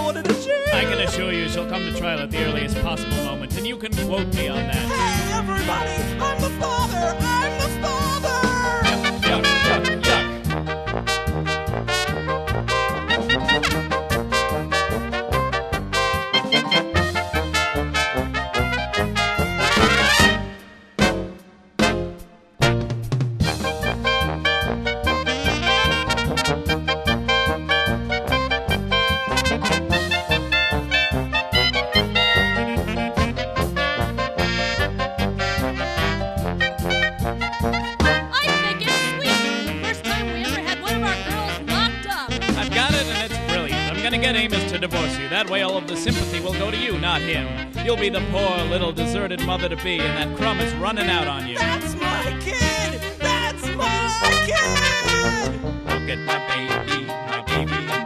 wanted to share. I can assure you she'll come to trial at the earliest possible moment, and you can quote me on that. Hey, everybody, I'm the father. I'm the father. Yuck, yuck, yuck. Get Amos to divorce you. That way all of the sympathy will go to you, not him. You'll be the poor little deserted mother-to-be, and that crumb is running out on you. That's my kid! That's my kid! Look at my baby